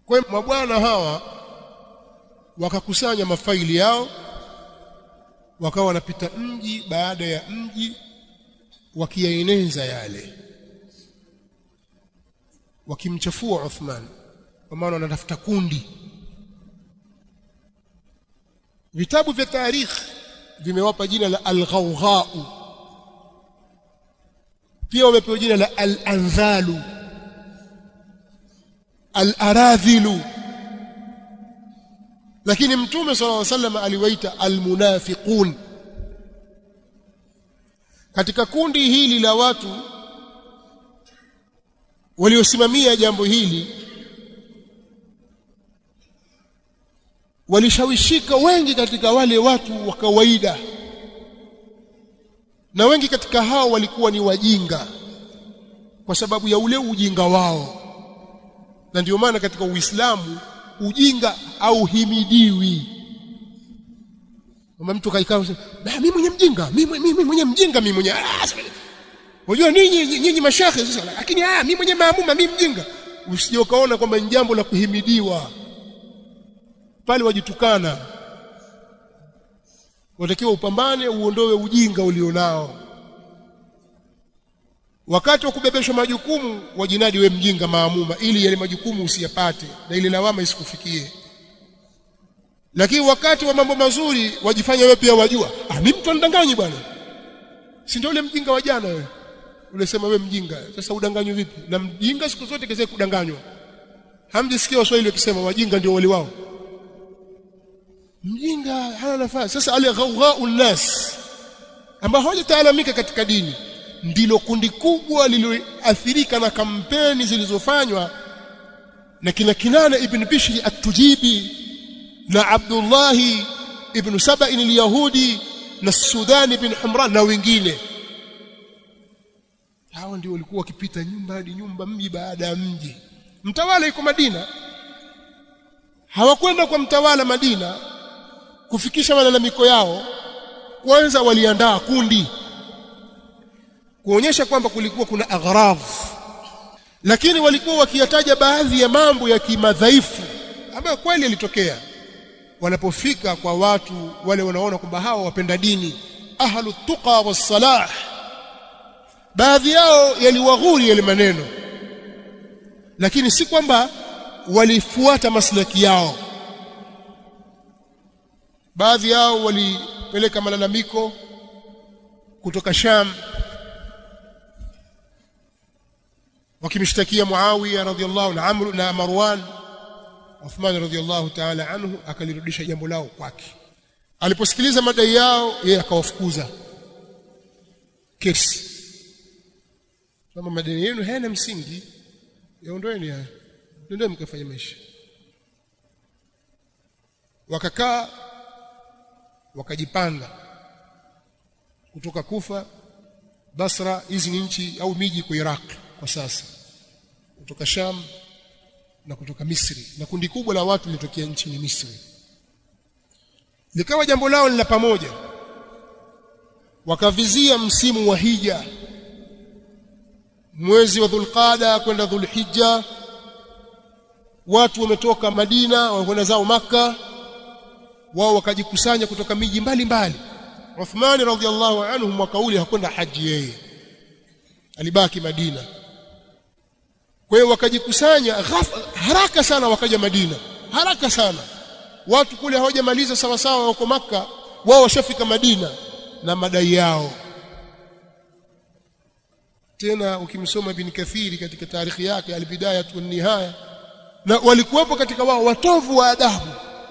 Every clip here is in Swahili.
Kwa hiyo mabwana hawa wakakusanya mafaili yao, wakawa wanapita mji baada ya mji wakiyaeneza yale, wakimchafua Uthman, kwa maana wanatafuta kundi. Vitabu vya tarikh vimewapa jina la al-Ghawgha, pia wamepewa jina la al-Anzalu, al-Aradhilu, lakini Mtume sallallahu alaihi wasallam aliwaita al-Munafiqun. Katika kundi hili la watu waliosimamia jambo hili walishawishika wengi katika wale watu wa kawaida, na wengi katika hao walikuwa ni wajinga kwa sababu ya ule ujinga wao. Na ndio maana katika Uislamu ujinga au himidiwi. Kama mtu kaikaa mimi mwenye mjinga, mimi mwenye mjinga, mimi mwenye unajua nyinyi mashekhe sasa, lakini mimi mwenye maamuma, mimi mjinga. Usije ukaona kwamba ni jambo la kuhimidiwa, pale wajitukana. Watakiwa upambane, uondoe ujinga ulionao. Wakati wa kubebeshwa majukumu wajinadi we mjinga maamuma, ili yale majukumu usiyapate na ile lawama isikufikie. Lakini wakati wa mambo mazuri wajifanya wewe pia wajua, mimi mtu andanganyi bwana, si ndio ule mjinga wa jana wewe unasema wewe mjinga. Sasa udanganywe vipi? Na mjinga siku zote kese kudanganywa. Hamjisikia Waswahili wakisema wajinga ndio wali wao? Mjinga hana nafasi. Sasa ale ghawghaul nas ambao hawajataalamika katika dini ndilo kundi kubwa lililoathirika na kampeni zilizofanywa na kina Kinana ibn Bishri at-Tujibi na Abdullah ibn Saba'in al-Yahudi na Sudan ibn Humran na wengine. Hao ndio walikuwa wakipita nyumba hadi nyumba, mji baada ya mji. Mtawala yuko Madina, hawakwenda kwa mtawala Madina kufikisha malalamiko yao. Kwanza waliandaa kundi kuonyesha kwamba kulikuwa kuna aghraf, lakini walikuwa wakiyataja baadhi ya mambo ya kimadhaifu ambayo kweli yalitokea. Wanapofika kwa watu wale wanaona kwamba hao wapenda dini, ahlu tuqa was salah, baadhi yao yaliwaghuri yale maneno, lakini si kwamba walifuata maslaki yao. Baadhi yao walipeleka malalamiko kutoka Sham wakimshtakia Muawiya radhiyallahu na Amr na Marwan. Uthman radhiyallahu ta'ala anhu akalirudisha jambo lao kwake. Aliposikiliza madai yao, yeye akawafukuza kesi. Kama madai yenu hayana msingi, yaondoeni haya, ndio mkafanya maisha. Wakakaa wakajipanga kutoka Kufa, Basra, hizi ni nchi au miji kwa Iraq kwa sasa, kutoka Sham na kutoka Misri, na kundi kubwa la watu litokea nchini Misri. Likawa jambo lao ni la pamoja. Wakavizia msimu wa hija, mwezi wa Dhulqaada kwenda Dhulhijja. Watu wametoka Madina wakwenda zao Makka, wao wakajikusanya kutoka miji mbalimbali. Uthman radhiyallahu anhu mwaka ule hakwenda haji, yeye alibaki Madina. Kwa hiyo wakajikusanya haraka sana, wakaja Madina haraka sana. Watu kule hawajamaliza sawa sawa wako Makka, wao washafika Madina na madai yao. Tena ukimsoma Ibn Kathiri katika tarikhi yake al-Bidaya wa Nihaya, na walikuwepo katika wao watovu wa adabu.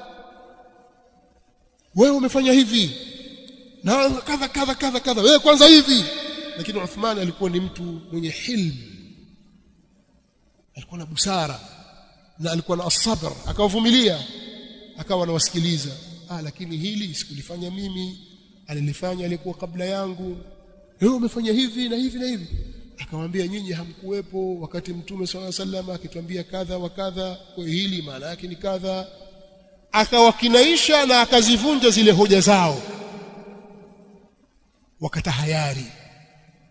Wewe umefanya hivi na kadha kadha kadha kadha, wewe kwanza hivi. Lakini Uthman alikuwa ni mtu mwenye hilm, alikuwa na busara na alikuwa na asabr, akawavumilia, akawa anawasikiliza. Lakini hili sikulifanya mimi, alilifanya alikuwa kabla yangu. Wewe umefanya hivi na hivi na hivi. Akamwambia nyinyi hamkuwepo wakati Mtume swalla sallam akituambia kadha wa kadha, kwa hili maana yake ni kadha. Akawakinaisha na akazivunja zile hoja zao. Wakatahayari,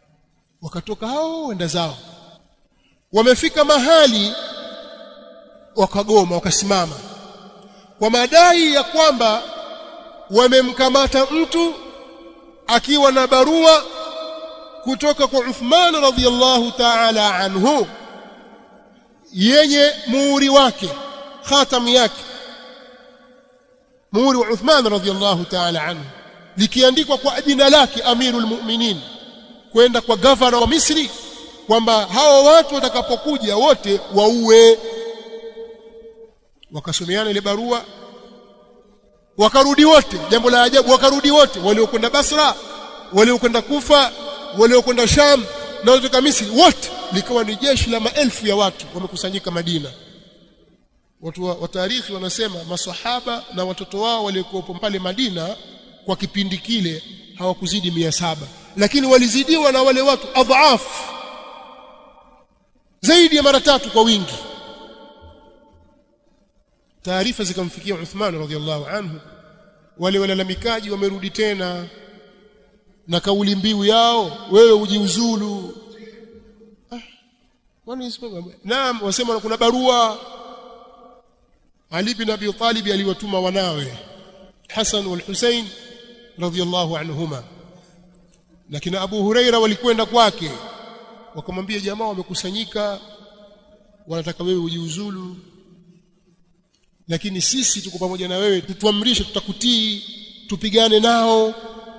wakatoka hao wenda zao. Wamefika mahali wakagoma, wakasimama kwa madai ya kwamba wamemkamata mtu akiwa na barua kutoka kwa Uthman radhiyallahu ta'ala anhu yenye muhuri wake, khatamu yake, muhuri wa Uthman radhiyallahu ta'ala anhu, likiandikwa kwa jina lake Amirul Mu'minin, kwenda kwa governor wa Misri kwamba hawa watu watakapokuja wote waue. Wakasomeana ile barua, wakarudi wote. Jambo la ajabu, wakarudi wote, waliokwenda Basra, waliokwenda Kufa, waliokwenda Sham na kutoka Misri, wote likawa ni jeshi la maelfu ya watu wamekusanyika Madina. Watu wa tarikhi wanasema maswahaba na watoto wao waliokuwa pale Madina kwa kipindi kile hawakuzidi 700, lakini walizidiwa na wale watu adhaaf, zaidi ya mara 3 kwa wingi. Taarifa zikamfikia Uthman radhiallahu anhu, wale walalamikaji wamerudi tena na kauli mbiu yao, wewe ujiuzulu. Naam, wasema kuna barua. Ali bin Abi Talib aliwatuma wanawe Hasan wal Hussein radhiallahu anhuma, lakini Abu Huraira walikwenda kwake wakamwambia, jamaa wamekusanyika wanataka wewe ujiuzulu, lakini sisi tuko pamoja na wewe, tutuamrishe, tutakutii, tupigane nao.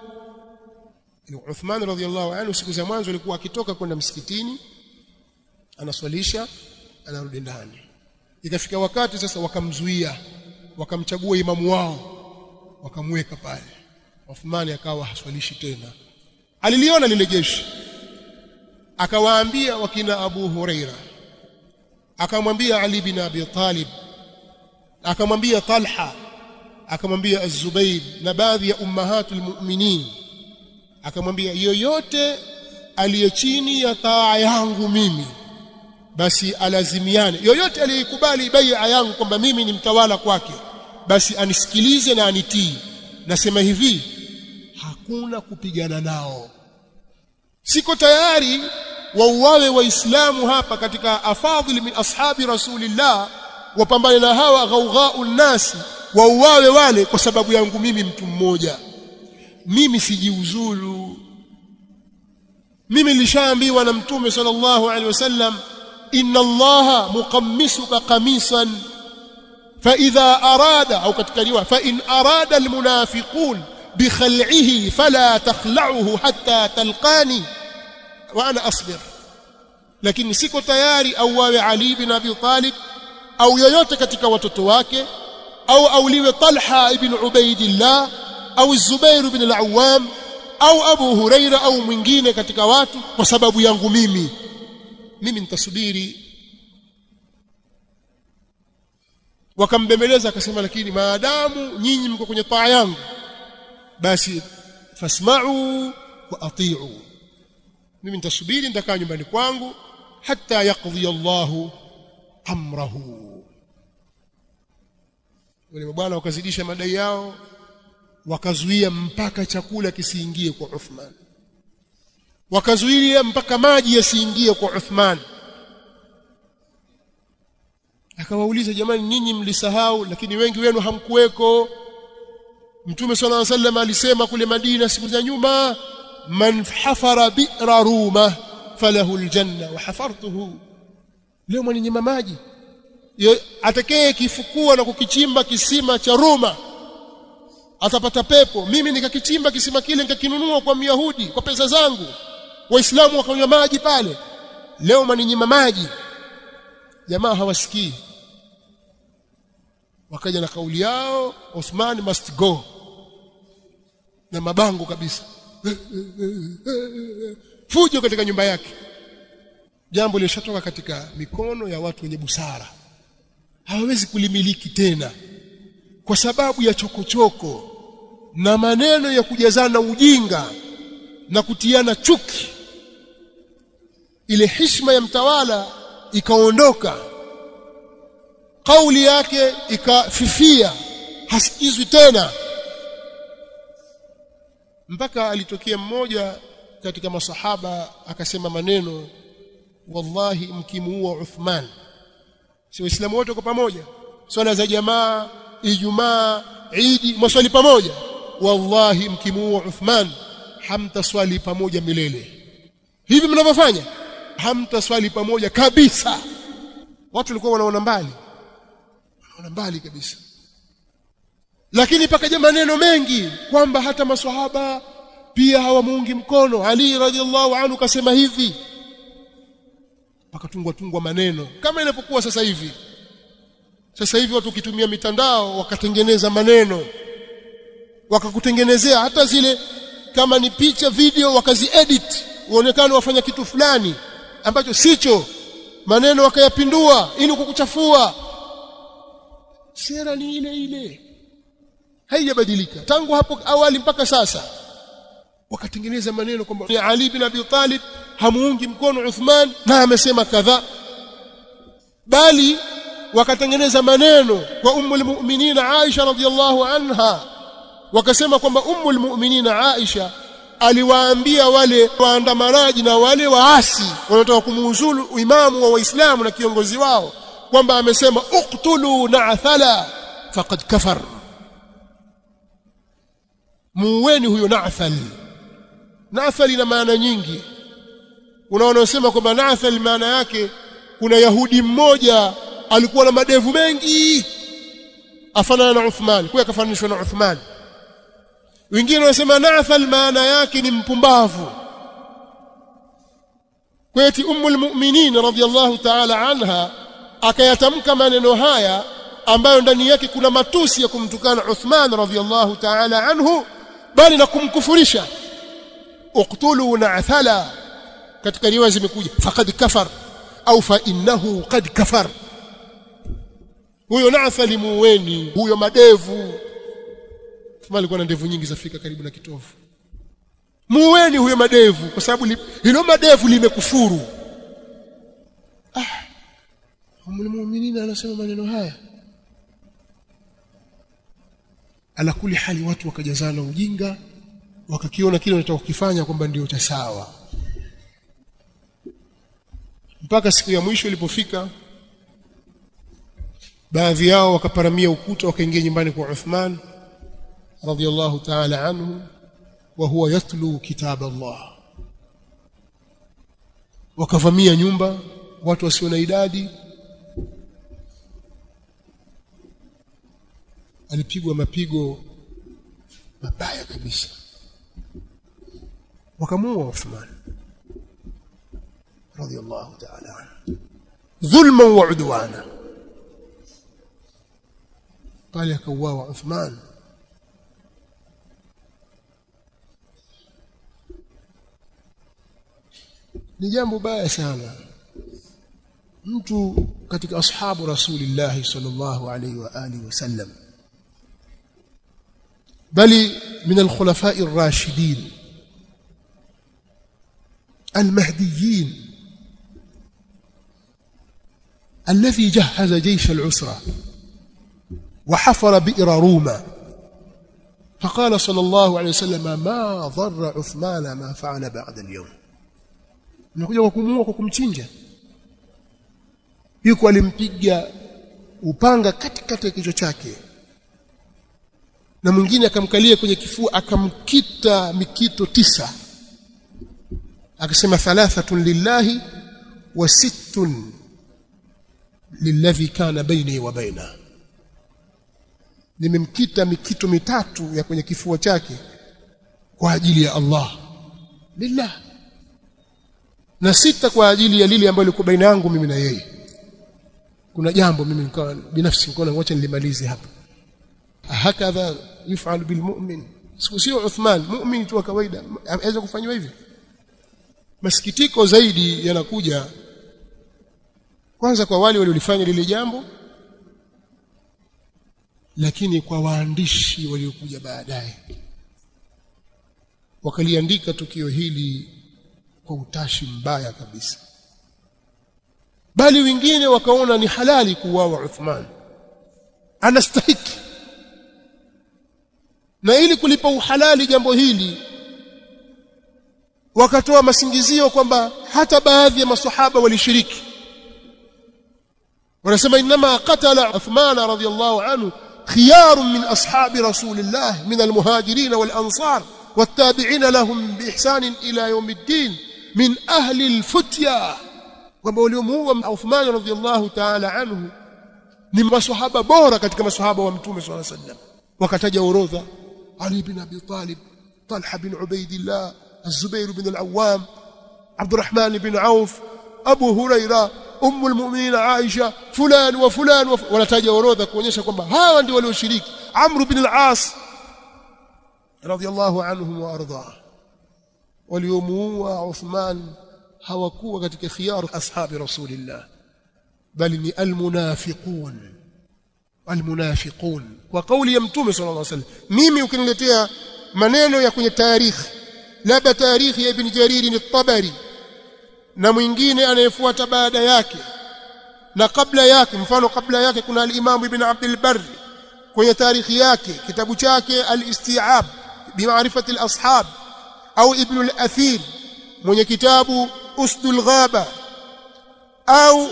Uthman radhiallahu anhu siku za mwanzo alikuwa akitoka kwenda msikitini, anaswalisha, anarudi ndani. Ikafika wakati sasa wakamzuia, wakamchagua imamu wao, wakamweka pale. Uthman akawa haswalishi tena. Aliliona lile jeshi, akawaambia wakina Abu Huraira, akamwambia Ali bin Abi Talib, akamwambia Talha, akamwambia Az-Zubair na baadhi ya ummahatul mu'minin, akamwambia yoyote aliye chini ya taa yangu mimi basi alazimiane, yoyote aliyekubali bai'a yangu kwamba mimi ni mtawala kwake basi anisikilize na anitii. Nasema hivi, hakuna kupigana nao. Siko tayari wauawe waislamu hapa katika afadhili min ashabi rasulillah, wapambane na hawa ghaughaun nasi, wauawe wale kwa sababu yangu mimi mtu mmoja. Mimi sijiuzulu. Mimi nilishaambiwa na Mtume sallallahu alaihi wasallam, inna Allaha muqammisuka qamisan fa idha arada, au katika riwaya fa in arada almunafiqun bi khal'ihi fala takhla'uhu hatta talqani wa ana asbir. Lakini siko tayari auawe Ali bin Abi Talib au yoyote katika watoto wake, au auliwe Talha ibn Ubaidillah au Zubair ibn al-Awwam au Abu Huraira au mwingine katika watu kwa sababu yangu mimi. Mimi nitasubiri. Wakambembeleza, akasema lakini maadamu nyinyi mko kwenye taa yangu basi fasma'u wa ati'u, mimi nitasubiri, nitakaa nyumbani kwangu hatta yaqdi Allahu amrahu. Wale bwana wakazidisha madai yao, wakazuia mpaka chakula kisiingie kwa Uthman, wakazuia mpaka maji yasiingie kwa Uthman. Akawauliza, jamani, nyinyi mlisahau, lakini wengi wenu hamkuweko. Mtume sallallahu alaihi wasallam alisema kule Madina siku za nyuma, man hafara bi'ra ruma falahu aljanna wa hafartuhu. Leo mwenye maji atakaye kifukua na kukichimba kisima cha Roma atapata pepo. Mimi nikakichimba kisima kile nikakinunua kwa Myahudi kwa pesa zangu, Waislamu wakanywa maji pale. Leo mninyima maji. Jamaa hawasikii, wakaja na kauli yao, Uthman must go, na mabango kabisa, fujo katika nyumba yake. Jambo lilishatoka katika mikono ya watu wenye busara, hawawezi kulimiliki tena kwa sababu ya chokochoko na maneno ya kujazana ujinga na kutiana chuki. Ile heshima ya mtawala ikaondoka, kauli yake ikafifia, hasikizwi tena. Mpaka alitokea mmoja katika masahaba akasema maneno, wallahi mkimuua Uthman si waislamu wote kwa pamoja, swala za jamaa, Ijumaa, Eid, mswali pamoja. Wallahi mkimuua Uthman hamtaswali pamoja milele. Hivi mnavyofanya hamtaswali pamoja kabisa. Watu walikuwa wanaona mbali kabisa. Lakini pakaja maneno mengi kwamba hata maswahaba pia hawamuungi mkono. Ali radhiallahu anhu kasema hivi, pakatungwa maneno kama inapokuwa sasa hivi. Sasa hivi watu kitumia mitandao wakatengeneza maneno, wakakutengenezea hata zile kama ni picha, video, wakaziedit uonekane wafanya kitu fulani ambacho sicho, maneno wakayapindua ili kukuchafua. Sera ni ile haijabadilika tangu hapo awali mpaka sasa. Wakatengeneza maneno kwamba Ali bin Abi Talib hamuungi mkono Uthman na amesema kadha, bali wakatengeneza maneno kwa ummul mu'minin Aisha radhiyallahu anha, wakasema kwamba ummul mu'minin Aisha aliwaambia wale waandamanaji na wale waasi wanataka kumuuzulu imamu wa Waislamu na kiongozi wao kwamba amesema uqtulu Na'thala faqad kafar, muweni huyo Na'thal. Na'thal ina maana nyingi. Unaona kwamba Na'thal maana yake kuna Yahudi mmoja alikuwa na madevu mengi afanana na Uthman, kwa akafananishwa na Uthman. Wengine wanasema Na'thal maana yake ni mpumbavu. Kwa hiyo ummul mu'minin radhiyallahu ta'ala anha akayatamka maneno haya ambayo ndani yake kuna matusi ya kumtukana Uthman radhiyallahu ta'ala anhu, bali na kumkufurisha. uqtulu Na'thala, katika riwaya zimekuja faqad kafar au fa innahu qad kafar. Huyo Na'thal muweni, huyo madevu, Uthman alikuwa na ndevu nyingi zafika karibu na kitovu. Muweni huyo madevu kwa sababu hilo madevu limekufuru. Ummul mu'minin anasema maneno haya. Ala kuli hali watu wakajazana ujinga, wakakiona kile wanataka kukifanya kwamba ndio cha sawa. Mpaka siku ya mwisho ilipofika, baadhi yao wakaparamia ukuta wakaingia nyumbani kwa Uthman radhiyallahu ta'ala anhu wa huwa yatlu kitab Allah. Wakavamia nyumba watu wasio na idadi, alipigwa mapigo mabaya kabisa, wakamuua Uthman radhiyallahu ta'ala anhu dhulman wa udwana. pale akauawa Uthman. Ni jambo baya sana mtu katika ashabu Rasulillah sallallahu alayhi wa alihi wasallam, bali min al-khulafa'i ar-rashidin al-mahdiyyin الذي جهز جيش العسرة وحفر بئر روما، فقال صلى الله عليه وسلم ما ضر عثمان ما فعل بعد اليوم. Unakuja kukumuua kwa kumchinja, yuko alimpiga upanga katikati ya kichwa chake, na mwingine akamkalia kwenye kifua akamkita mikito 9, akasema 3 lillahi wa 6 lilladhi kana baini wa baina. Nimemkita mikito 3 ya kwenye kifua chake kwa ajili ya Allah billah, na 6 kwa ajili ya lile ambalo liko baina yangu mimi na yeye. Kuna jambo mimi nikawa binafsi nikaona ngoja nilimalize hapa. Hakadha yuf'al bil mu'min, sio Uthman mu'min tu kawaida aweza kufanywa hivi. Masikitiko zaidi yanakuja kwanza kwa wale waliolifanya lile jambo, lakini kwa waandishi waliokuja baadaye wakaliandika tukio hili kwa utashi mbaya kabisa, bali wengine wakaona ni halali kuuawa Uthman, anastahiki. Na ili kulipa uhalali jambo hili wakatoa masingizio kwamba hata baadhi ya maswahaba walishiriki. wanasema inma qatala Uthman radhiyallahu anhu khiyar min ashabi rasulillah min almuhajirin wal ansar wattabi'in lahum biihsan ila yawmiddin min ahli alfutya. Kwamba waliomuua Uthman radhiyallahu ta'ala anhu ni maswahaba bora katika maswahaba wa mtume sallallahu alaihi wasallam. Wakataja orodha: Ali bin Abi Talib, Talha bin Ubaidillah, Az-Zubair bin al-Awwam, Abdurrahman bin Auf, Abu Huraira, Ummul Mu'minin Aisha, fulan wa fulan, wanataja orodha kuonyesha kwamba hawa ndio walioshiriki. Amr bin al-As radhiyallahu anhum wa arda. Waliomuua Uthman hawakuwa katika khiyar ashabi rasulillah, bali ni almunafiqun kwa kauli ya mtume sallallahu alaihi wasallam. Mimi ukiniletea maneno ya kwenye tarikh, labda tarikhi ya Ibn Jarir al-Tabari na mwingine anayefuata baada yake na kabla yake, mfano kabla yake kuna al-Imam Ibn Abd al-Barr kwenye tarikhi yake kitabu chake al-Isti'ab bi ma'rifati al-ashab, au Ibn al-Athir mwenye kitabu Usdul Ghaba, au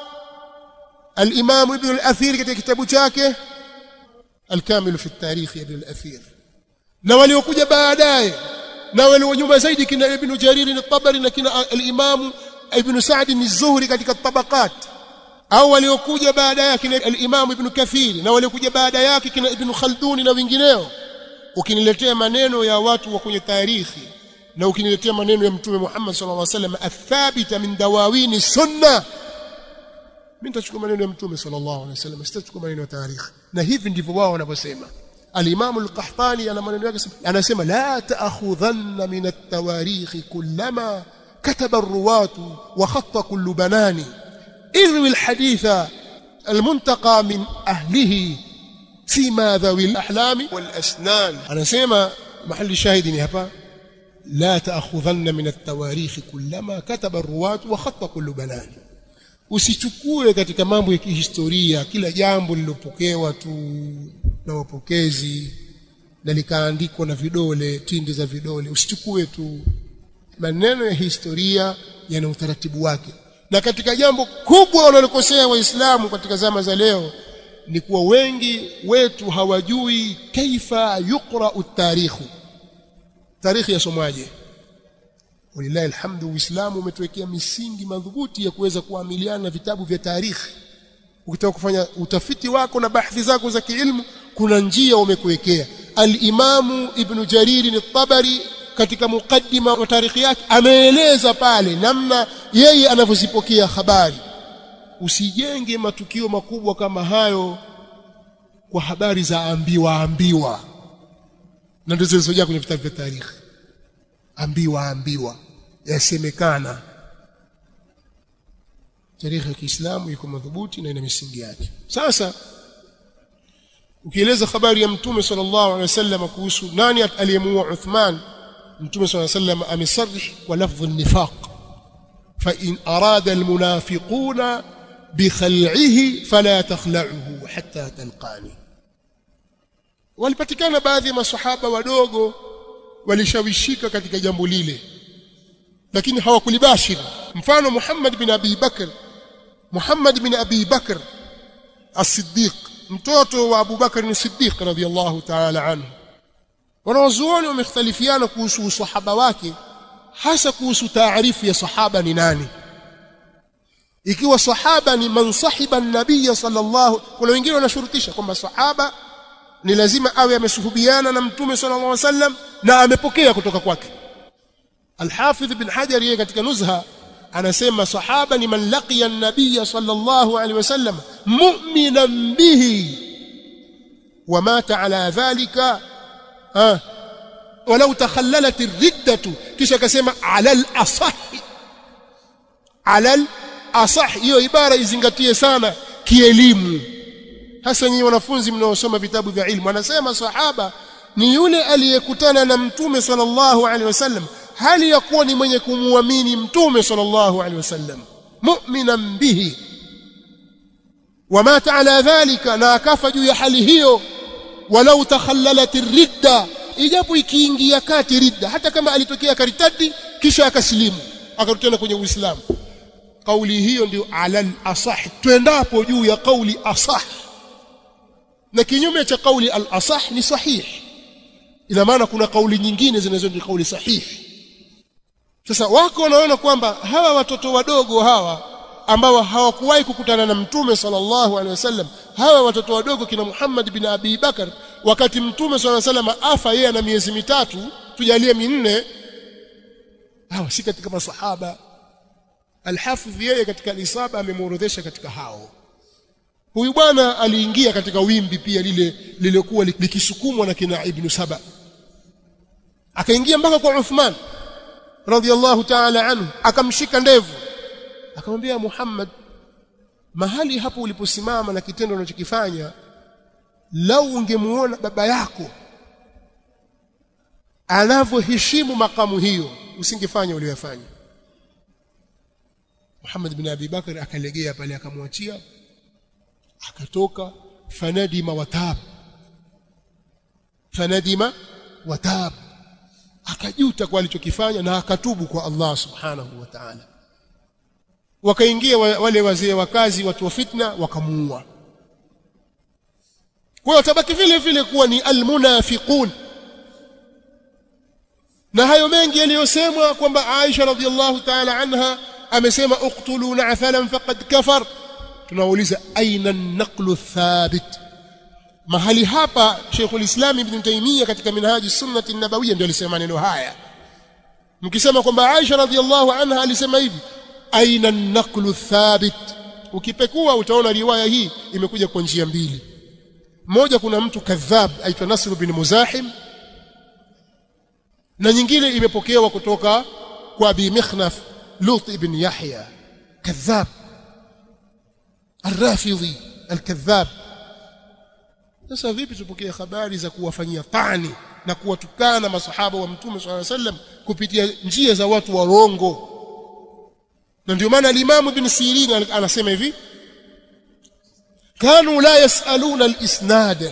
al-Imam Ibn al-Athir katika kitabu chake al-Kamil fi at-Tarikh Ibn al-Athir, na waliokuja baadaye na walio nyuma zaidi kina Ibn Jarir al-Tabari na kina al-Imam Ibn Sa'd al-Zuhri katika tabaqat, au waliokuja baada yake kina al-Imam Ibn Kathir na waliokuja baada yake kina Ibn Khaldun na wengineo. Ukiniletea maneno ya watu wa kwenye tarikhi na ukiniletea maneno ya Mtume Muhammad sallallahu alaihi wasallam athabita min dawawini sunna, mimi nitachukua maneno ya Mtume sallallahu alaihi wasallam, sitachukua maneno ya tarikhi. Na hivi ndivyo wao wanavyosema. Al-Imam al-Qahtani ana maneno yake, anasema la ta'khudhanna min at-tawarikh kullama kataba ar-ruwatu wa khatta kullu banani irwi al-haditha al-muntaqa min ahlihi fima dhawi al-ahlami wal-asnan. Anasema mahali shahidi ni hapa, la ta'khudhanna min at-tawarikh kullama kataba ar-ruwatu wa khatta kullu banani. Usichukue katika mambo ya kihistoria kila jambo lilopokewa tu na wapokezi na likaandikwa na vidole, tindi za vidole. Usichukue tu. Maneno ya historia yana utaratibu wake. Na katika jambo kubwa wanalokosea Waislamu katika zama za leo ni kuwa wengi wetu hawajui kaifa yuqra at-tarikh. Tarikhi yasomwaje? Walillahi alhamdu, Uislamu umetuwekea misingi madhubuti ya kuweza kuamiliana na vitabu vya tarikhi. Ukitaka kufanya utafiti wako na bahthi zako za kiilmu, kuna njia umekuwekea. Al-Imam Ibn Jarir al-Tabari katika mukaddima wa tarikhi yake ameeleza pale namna yeye anavyozipokea habari. Usijenge matukio makubwa kama hayo kwa habari za ambiwa, na ndizo zilizojaa kwenye vitabu vya tarikhi. Ambiwa yasemekana. Tarikhi ya Kiislamu iko madhubuti na ina misingi yake. Sasa ukieleza habari ya Mtume sallallahu alaihi wasallam kuhusu nani aliyemuua Uthman, Mtume sallallahu alaihi wasallam amesarih kwa lafdh an-nifaq, fa in arada al-munafiquna bi khal'ihi fala takhla'uhu hatta talqani. Walipatikana baadhi ya maswahaba wadogo walishawishika katika jambo lile, lakini hawakulibashiri. Mfano Muhammad bin Abi Bakr as-Siddiq, mtoto wa Abu Bakr as-Siddiq radhiyallahu ta'ala anhu. Wanazuoni wamekhtalifiana kuhusu sahaba wake, hasa kuhusu taarifu ya sahaba ni nani. Ikiwa sahaba ni man sahiba an-nabiy sallallahu, kuna wengine wanashurutisha kwamba sahaba ni lazima awe amesuhubiana na Mtume sallallahu alaihi wasallam na amepokea kutoka kwake. Al-Hafidh ibn Hajar yeye katika Nuzha anasema sahaba ni man laqiya an-nabiy sallallahu alaihi wasallam mu'minan bihi wa mata ala dhalika walau takhallalat ar-riddatu, kisha akasema ala al-asah. Hiyo ibara izingatie sana kielimu, hasa nyinyi wanafunzi mnaosoma vitabu vya ilmu. Anasema sahaba ni yule aliyekutana na Mtume sallallahu alaihi wasallam hali ya kuwa ni mwenye kumuamini Mtume sallallahu alaihi wasallam, mu'minan bihi wa mata ala dhalika, na akafa juu ya hali hiyo. Walau takhallalat ar-ridda, ijapo ikiingia kati ridda, hata kama alitokea karitadi kisha akasilimu akarudi kwenye Uislamu, kauli hiyo ndio alal asah, tuendapo juu ya kauli asah, na kinyume cha kauli al asah ni sahih. Ina maana kuna kauli nyingine zinazo ni kauli sahihi. Sasa wako wanaona kwamba hawa watoto wadogo hawa ambao hawakuwahi kukutana na Mtume sallallahu alaihi wasallam, hawa watoto wadogo kina Muhammad bin Abi Bakar, wakati Mtume sallallahu alaihi wasallam afa yeye ana miezi 3, tujalie 4, hawa si katika masahaba. Al-Hafidh yeye katika al-Isaba amemuorodhesha katika hao. Huyu bwana aliingia katika wimbi pia lilikuwa likisukumwa na kina Ibn Saba, akaingia mpaka kwa Uthman radhiyallahu ta'ala anhu, akamshika ndevu, akamwambia Muhammad, mahali hapo uliposimama na kitendo unachokifanya, lau ungemuona baba yako anavyoheshimu makamu hiyo, usingefanya uliyofanya. Muhammad bin Abi Bakar akalegea pale, akamwachia, akatoka. Fanadima watab, akajuta kwa alichokifanya na akatubu kwa Allah subhanahu wa ta'ala. Wakaingia wale wazee wakazi, watu wa fitna, wakamuua. Kwa hiyo tabaki vile vile kuwa ni almunafiqun. Na hayo mengi yaliyosemwa kwamba Aisha radhiallahu ta'ala anha amesema uqtulu na'thalan faqad kafar, tunauliza aina an-naqlu thabit? Mahali hapa Sheikhul Islam Ibn Taymiyyah katika Minhaji Sunnati an-Nabawiyya ndio alisema maneno haya. Mkisema kwamba Aisha radhiallahu anha alisema hivi, aina an-naqlu thabit? Ukipekua utaona riwaya hii imekuja kwa njia mbili. Moja, kuna mtu kadhab aitwa Nasr bin Muzahim, na nyingine imepokewa kutoka kwa Abi Mikhnaf Lut ibn Yahya kadhab Ar-Rafidhi al-kadhab. Sasa vipi tupokee habari za kuwafanyia tani na kuwatukana masahaba wa Mtume sallallahu alaihi wasallam kupitia njia za watu warongo? Na ndio maana al-Imam Ibn Sirin anasema hivi, kanu la yasaluna al-isnad.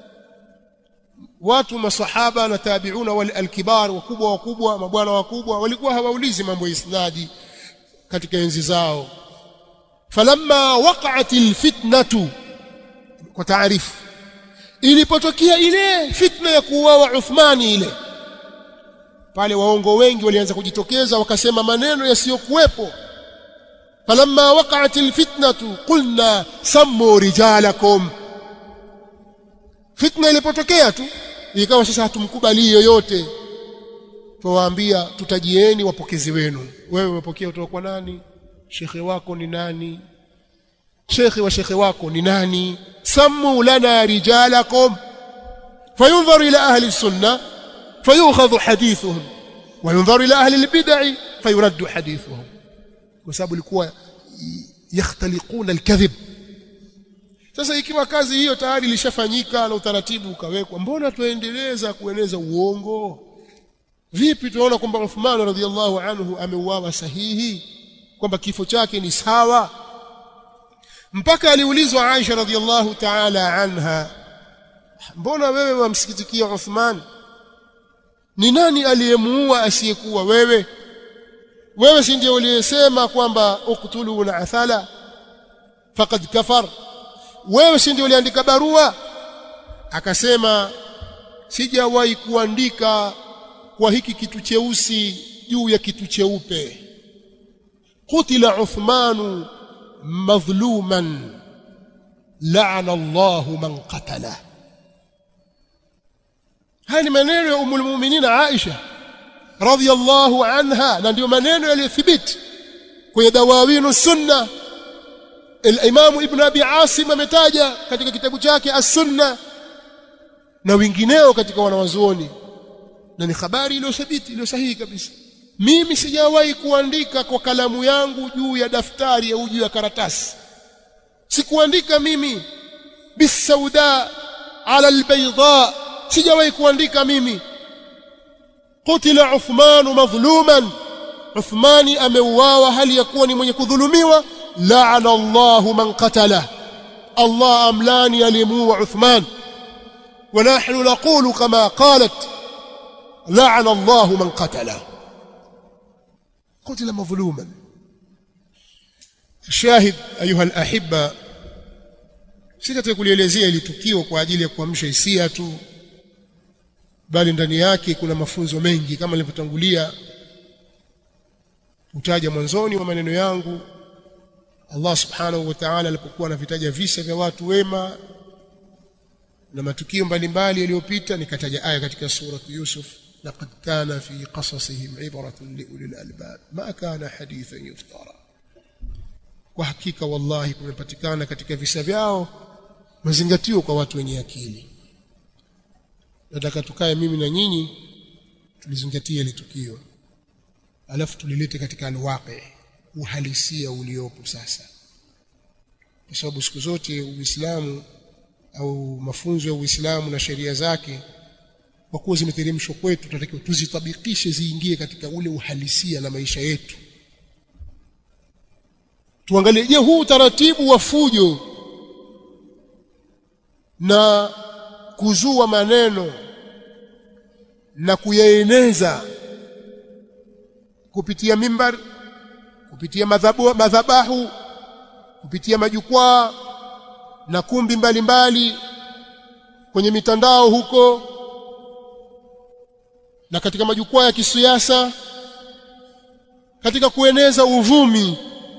Watu masahaba na tabi'una wal al-kibar, wakubwa mabwana wakubwa, walikuwa hawaulizi mambo ya isnadi katika enzi zao. Falamma waqa'at al-fitnatu, kwa taarifu, ilipotokea ile fitna ya kuuawa Uthmani ile, pale waongo wengi walianza kujitokeza wakasema maneno yasiyokuwepo. Falamma waqa'at al-fitnatu qulna sammu rijalakum. Fitna ilipotokea tu ikawa sasa hatumkubali yoyote, tuwaambia tutajieni wapokezi wenu. Wewe umepokea kutoka kwa nani? Shekhe wako ni nani? Shekhe wa shekhe wako ni nani? sammu lana rijalakum fayunzaru ila ahli as-sunnah fayukhadhu hadithuhum wa yunzaru ila ahli al-bid'ah fayuraddu hadithuhum. Kwa sababu ilikuwa yakhtaliquna al-kadhib. Sasa ikiwa kazi hiyo tayari ilishafanyika na utaratibu ukawekwa, mbona tuendeleza kueneza uongo? Vipi tunaona kwamba Uthman radhiyallahu anhu ameuawa sahihi, kwamba kifo chake ni sawa? Mpaka aliulizwa Aisha radhiyallahu ta'ala anha, mbona wewe wamsikitikia Uthman? Ni nani aliyemuua asiyekuwa wewe? Wewe si ndiye uliyesema kwamba uqtulu na'thala faqad kafar? Wewe si ndiye uliandika barua? Akasema, sijawahi kuandika kwa hiki kitu cheusi juu ya kitu cheupe. Qutila Uthmanu madhluman la'ana Allahu man qatala. Haya ni maneno ya Ummul Mu'minin Aisha radhiyallahu anha, na ndio maneno yaliyothibiti kwenye Dawawinu Sunna. Al-Imam Ibn Abi Asim ametaja katika kitabu chake As-Sunna na wengineo katika wanawazuoni, na ni habari iliyothibiti, iliyo sahihi kabisa. Mimi sijawahi kuandika kwa kalamu yangu juu ya daftari au juu ya karatasi. Sikuandika mimi bisauda ala albayda, sijawahi kuandika mimi. Qutila Uthman madhluman, Uthmani ameuawa hali ya kuwa ni mwenye kudhulumiwa. La'ana Allahu man qatala, Allah amlani alimuua Uthman. Wa nahnu naqulu kama qalat la'ana Allahu man qatala. Qutila madhluman. shahid ayuha alahibba, sitaki kulielezea ile tukio kwa ajili ya kuamsha hisia tu, bali ndani yake kuna mafunzo mengi kama nilivyotangulia kutaja mwanzoni wa maneno yangu. Allah subhanahu wa ta'ala alipokuwa anavitaja visa vya watu wema na matukio mbalimbali yaliyopita, nikataja aya katika sura Yusuf, laqad kana fi qasasihim ibratun liulil albab ma kana hadithan yuftara. Kwa hakika wallahi kumepatikana katika visa vyao mazingatio kwa watu wenye akili. Nataka tukae mimi na nyinyi tulizingatie ile tukio, alafu tulilete katika alwaqi, uhalisia uliopo sasa, kwa sababu siku zote Uislamu au mafunzo ya Uislamu na sheria zake kwa kuwa zimeteremshwa kwetu, tunatakiwa tuzitabikishe ziingie katika ule uhalisia na maisha yetu. Tuangalie, je, huu taratibu wa fujo na kuzua maneno na kuyaeneza kupitia mimbar, kupitia madhabahu, kupitia majukwaa na kumbi mbalimbali kwenye mitandao huko na katika majukwaa ya kisiasa, katika kueneza uvumi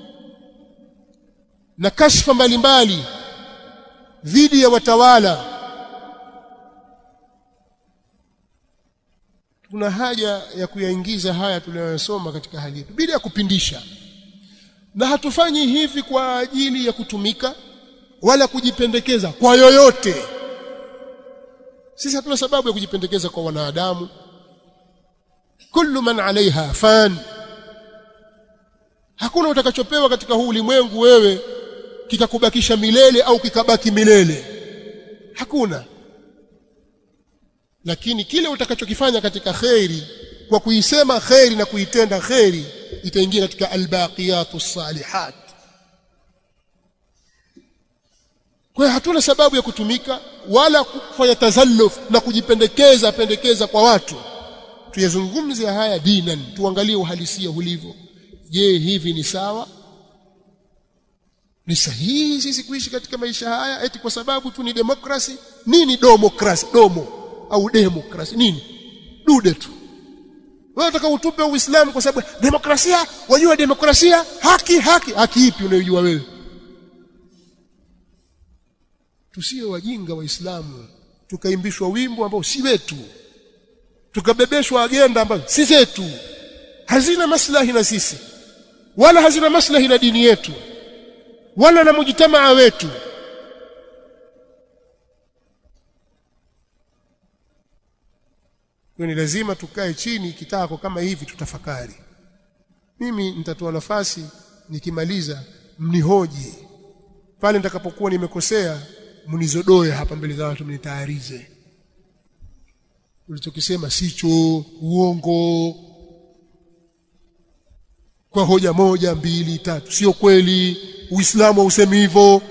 na kashfa mbalimbali dhidi ya watawala, kuna haja ya kuyaingiza haya tunayosoma katika hali yetu bila ya kupindisha. Na hatufanyi hivi kwa ajili ya kutumika wala kujipendekeza kwa yoyote. Sisi hatuna sababu ya kujipendekeza kwa wanadamu. Kullu man alaiha fan. Hakuna utakachopewa katika huu ulimwengu wewe kikakubakisha milele au kikabaki milele. Hakuna. Lakini kile utakachokifanya katika khairi, kwa kuisema khairi na kuitenda khairi, itaingia katika albaqiyatus salihat. Kwa hiyo hatuna sababu ya kutumika wala kufanya tazalluf na kujipendekeza kwa watu. Tuyazungumze haya dinan, tuangalie uhalisia ulivyo. Je, hivi ni sawa? Ni sahihi sisi kuishi katika maisha haya eti kwa sababu tu ni demokrasi? Nini demokrasi? Domo au demokrasi nini? Dude tu. Wewe unataka utupe Uislamu kwa sababu demokrasia, wajua demokrasia, haki ipi unayojua wewe? Tusiwe wajinga Waislamu, tukaimbishwa wimbo ambao si wetu, tukabebeshwa agenda ambazo si zetu, hazina maslahi na sisi, wala hazina maslahi na dini yetu, wala na mujtamaa wetu. Kwa ni lazima tukae chini kitako kama hivi tutafakari. Mimi nitatoa nafasi nikimaliza mnihoji. Pale nitakapokuwa nimekosea mnizodoe hapa mbele za watu, mnitaharize. Ulichokisema sicho, uongo. Kwa hoja 1, 2, 3, sio kweli, Uislamu hausemi hivyo.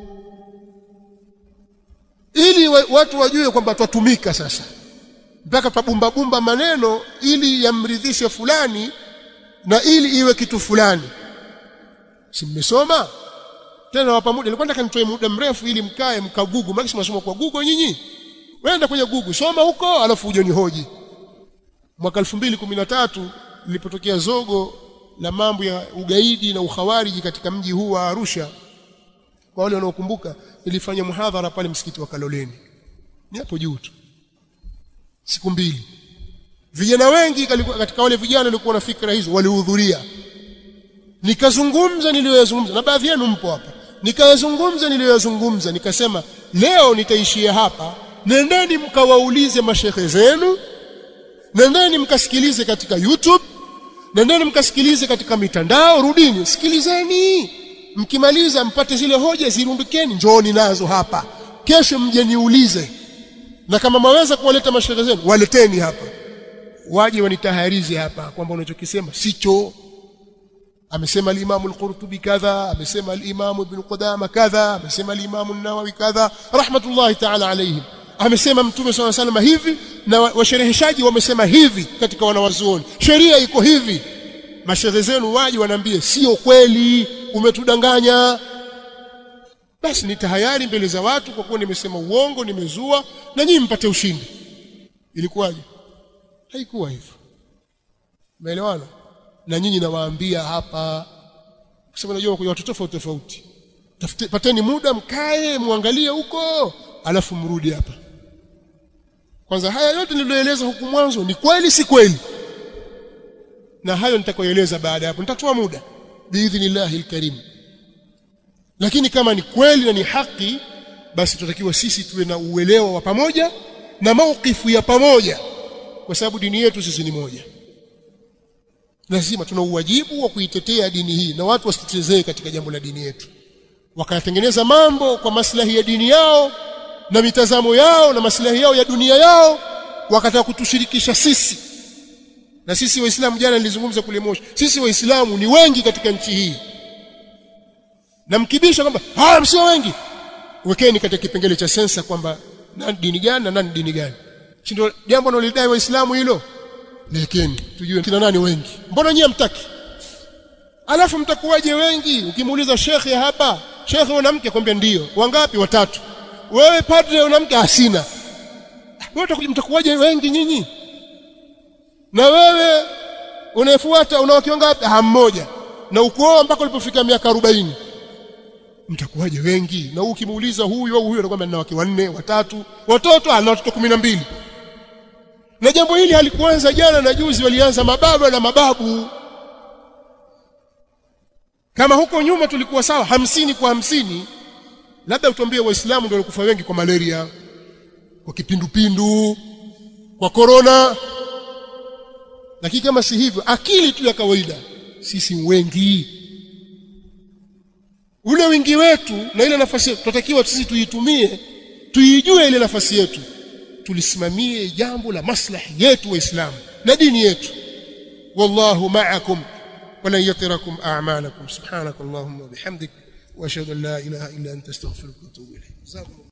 Ili watu wajue kwamba twatumika sasa. Mpaka pabumba maneno ili yamridhishe fulani na ili iwe kitu fulani. Si mmesoma? Tena wapa muda, nilikuwa nataka nitoe muda mrefu ili mkae mkagugu, maana mnasoma kwa Google nyinyi. Wenda kwenye Google, soma huko alafu uje nihoji. Mwaka 2013 lilipotokea zogo la mambo ya ugaidi na ukhawariji katika mji huu wa Arusha, kwa wale wanaokumbuka, nilifanya muhadhara pale msikiti wa Kaloleni. Ni hapo juu tu. Siku 2. Vijana wengi katika wale vijana walikuwa na fikra hizo walihudhuria. Nikazungumza niliyozungumza, na baadhi yenu mpo hapa. Nikazungumza niliyozungumza, nikasema leo nitaishia hapa. Nendeni mkawaulize mashehe zenu, nendeni mkasikilize katika YouTube, nendeni mkasikilize katika mitandao, rudini sikilizeni. Mkimaliza mpate zile hoja zirundukeni, njooni nazo hapa. Kesho mje niulize. Na kama mwaweza kuwaleta mashehe zenu, waleteni hapa. Waje wanitaharize hapa kwamba unachokisema sicho. Amesema al-Imam al-Qurtubi kadha, amesema al-Imam Ibn Qudama kadha, amesema al-Imam an-Nawawi kadha, rahmatullahi ta'ala alayhim. Amesema Mtume swalla salama hivi, na washereheshaji wamesema hivi katika wanawazuoni. Sheria iko hivi. Mashehe zenu waje wanaambie sio kweli, umetudanganya. Basi nitahayari mbele za watu kwa kuwa nimesema uongo, nimezua, na nyinyi mpate ushindi. Ilikuwaje? Haikuwa hivyo. Umeelewana? Na nyinyi nawaambia hapa, kwa sababu najua kuna watu tofauti tofauti. Pateni muda mkae muangalie huko, alafu mrudi hapa. Kwanza haya yote niliyoeleza huku mwanzo ni kweli si kweli? Na hayo nitakoeleza baada hapo. Nitatoa muda biidhnillahil alkarim. Lakini kama ni kweli na ni haki, basi tunatakiwa sisi tuwe na uelewa wa pamoja na maukifu ya pamoja, kwa sababu dini yetu sisi ni moja. Lazima tuna uwajibu wa kuitetea dini hii, na watu wasitezee katika jambo la dini yetu, wakatengeneza mambo kwa maslahi ya dini yao na mitazamo yao na maslahi yao ya dunia yao, wakataka kutushirikisha sisi. Na sisi Waislamu, jana nilizungumza kule Moshi, sisi Waislamu ni wengi katika nchi hii. Na mkibisha kwamba msio wengi, wekeni katika kipengele cha sensa kwamba nani dini gani na nani dini gani. Si ndio jambo analodai Waislamu hilo? Lekeni tujue kina nani wengi. Mbona nyinyi hamtaki? Alafu mtakuwaje wengi? Ukimuuliza shekhe hapa, shekhe una mke? Kwambia ndio. Wangapi? 3. Wewe padre una mke? Sina. Wewe mtakuwaje wengi nyinyi? Na wewe unafuata una wake wangapi? Mmoja. Na ukooa mpaka ulipofika miaka 40. Mtakuwaje wengi? Na ukimuuliza huyu au huyu anakuambia nina wake 4, 3, watoto ana watoto 12. Na jambo hili halikuanza jana na juzi, walianza mababa na mababu. Kama huko nyuma tulikuwa sawa 50 kwa 50, labda utuambie Waislamu ndio walikufa wengi kwa malaria, kwa kipindupindu, kwa corona. Lakini kama si hivyo, akili tu ya kawaida, sisi wengi. Ule wingi wetu na ile nafasi yetu tunatakiwa sisi tuitumie, tuijue ile nafasi yetu, tulisimamie jambo la maslahi yetu Waislamu na dini yetu. Wallahu ma'akum wa lan yatirakum a'malakum. Subhanakallahumma wa bihamdik wa ashhadu an la ilaha illa anta astaghfiruka wa atubu ilayk.